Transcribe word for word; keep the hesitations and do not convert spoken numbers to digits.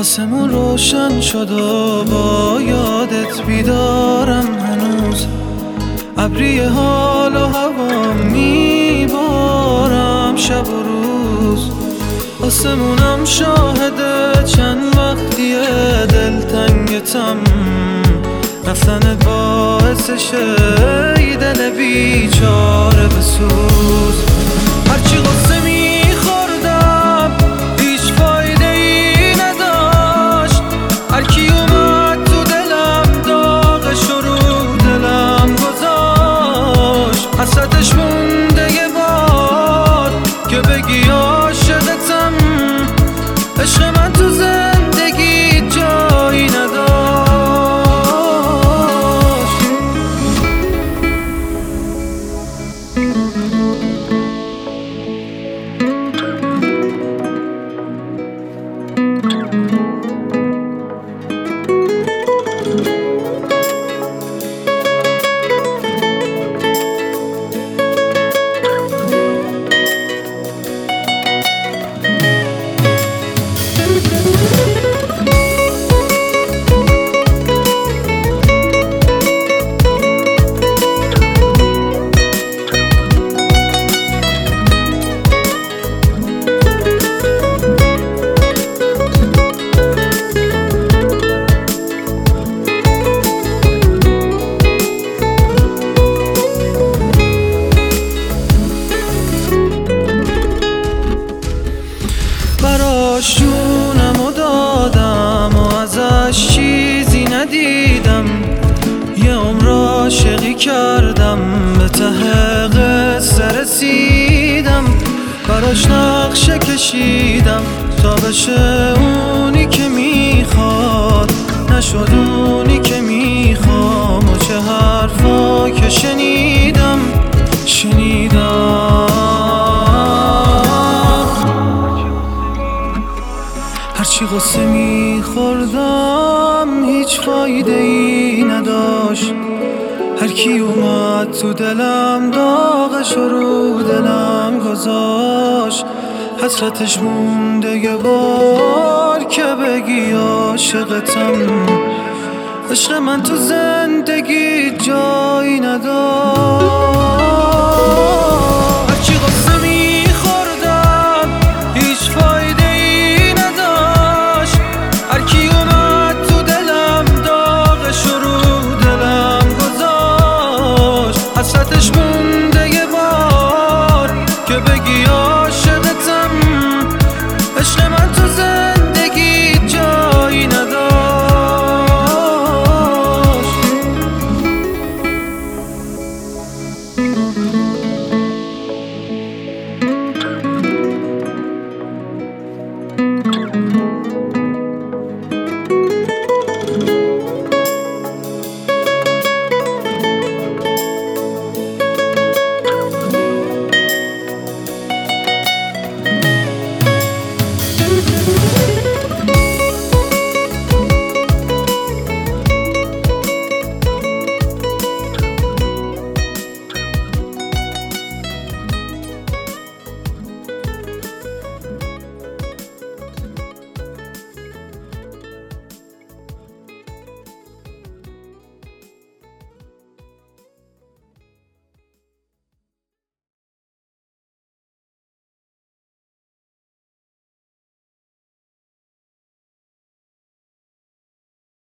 آسمون روشن شد و با یادت بیدارم هنوز، ابری حال و هوا میبارم شب و روز. آسمونم شاهده چند وقتیه دلتنگتم، رفتنت باعث شه دل بیچاره بسوز. هرچی غصه میخوردم هیچ فایده ای نداشت، هرکی اومد تو دلم داغش رو دلم گذاشت. حسرتش مونده یه بار که بگی عاشقتم، عشق من تو زندگی جایی نداشت. براش جونمو دادم و ازش چیزی ندیدم، یه عمر عاشقی کردم به ته قصه رسیدم. براش نقشه کشیدم تا بشه اونی که میخواد، نشد اونی که میخوام. و چه حرفا که شنیدم شنیدم هرچی غصه میخوردم هیچ فایده ای نداشت، هرکی اومد تو دلم داغش رو دلم گذاشت. حسرتش مونده یه بار که بگی عاشقتم، عشق من تو زندگی جایی نداشت.